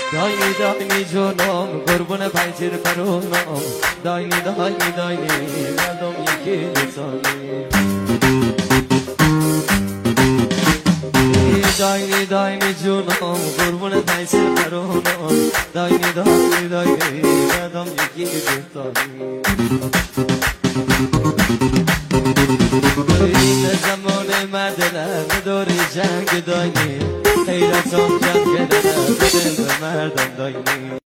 داینی داینی جونم قربون پنجیر فرونم داینی داینی داینی مردم یکی لسانی داینی داینی جونم قربون پنجیر فرونم داینی داینی داینی مردم یکی لسانی این زمان مدنه دوری جنگ داینی حیرتم جنگ دنه دل به مردم داینی